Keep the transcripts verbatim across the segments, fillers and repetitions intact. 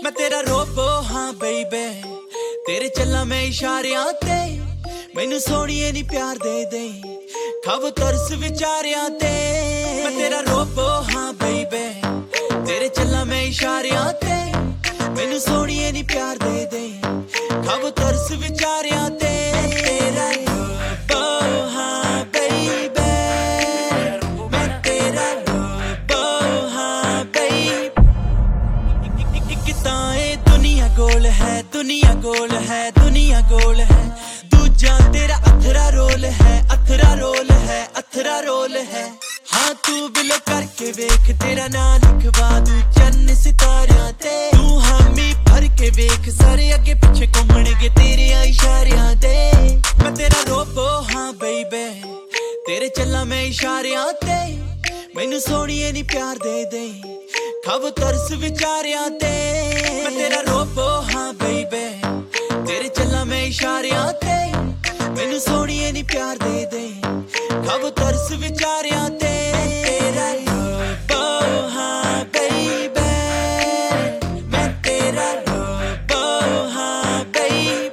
मैं तेरा रोबो हाँ बेबे, तेरे चला मैं इशारियां ते, मैनू सोनिए नी प्यार दे दे, खब तरस विचारियां ते। मैं तेरा रोबो हाँ बेबे, तेरे चला मैं इशारियां ते, मैनू सोनिए नी प्यार दे दे, खब तरस विचारियां ते। तेरा रोबो हाँ बेबे, मैं तेरा रोबो हाँ बेबे। किताएं दुनिया गोल है, दुनिया गोल है, दुनिया गोल है, दूजा तेरा अथरा रोल है, अथरा रोल है, अथरा रोल है। हाँ तू बिलो करके वेख, तेरा ना लिखवा दू चन्न सितारियां ते। तू हामी भर के वेख, सारे अगे पिछे घूमणगे तेरे इशारियां दे। मैं तेरा रोबो हाँ बेबे, तेरे चला मैं इशारियां ते, मैनू सोनिए नी प्यार दे दे, खब तरस विचारियां ते। मैं तेरा रोबो हाँ बेबे, तेरे चला मैं इशारियां ते, मैनू सोनिए नी प्यार दे दे, खब तरस विचारियां ते। तेरा रोबो हाँ बेबे, मैं तेरा रोबो हाँ बेबे।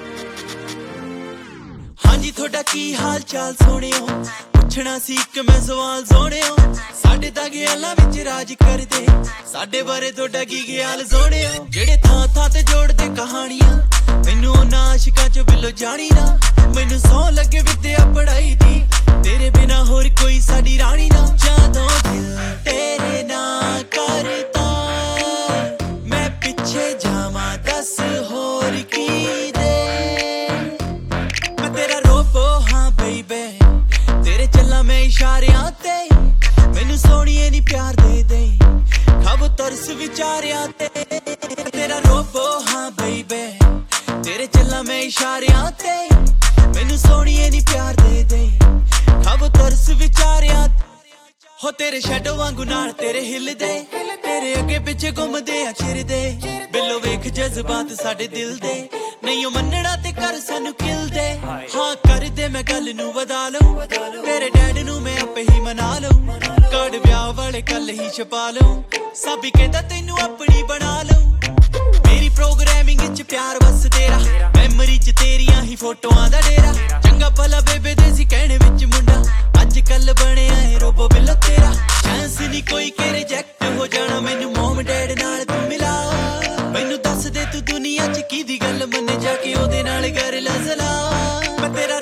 हाँ जी थोड़ा की हाल चाल सोनियो, पुछना सी इक मैं सवाल सोनियो। साडे तां गयालां विच राज करदे, साडे बारे तोड़ा की ख्याल सोनियो। जेड़े थां थां ते जोड़दे कहानियां, मैनू उन्हां आशिकां चों बिलो जानी ना। मैनू सौ लगे विद्या पढ़ाई दी, तेरे बिना होर कोई साडी रानी ना। जादों दिल तेरे ना करता, मैं पिछे जावां दस होर की दे। मैं तेरा रोबो हाँ बेबे, तेरे चला मैं इशारियां ते, मैनू सोनिए नी प्यार दे दे, खब तरस विचारियां ते। तेरा रोबो हाँ बेबे, तेरे चला मैं इशारियां ते, मैनू सोनिए नी प्यार दे दे, खब तरस विचारियां। हो तेरे शैडो वांगू नाल तेरे हिलदे, तेरे अगे पिछे घूमदे आ चिरदे। बिलो वेख जज्बात साडे दिल दे, नहीं ओ मनना ते कर सानू किल दे। हाँ कर दे मैं गल नू वधा लूं, तेरे डैड नू मैं आपे ही मना लूं। कार्ड ब्याह वाले कल ही छपा लूं, साबी कहंदा तैनू अपनी बना लूं। मेरी प्रोग्रामिंग च प्यार बस तेरा, मैमरी च तेरियां ही फोटोआं दा डेरा। चंगा भला बेबे दे सी कहने विच मुंडा, अज कल बनिया है रोबो बिलो तेरा। चांस नी कोई के रिजेक्ट हो जाना, मैनू मॉम डैड नाल तू मिला। मैनू दस दे तू दुनिया च की दी गल मन्ने, जाके ओदे नाल कर ला सलाह। मैं तेरा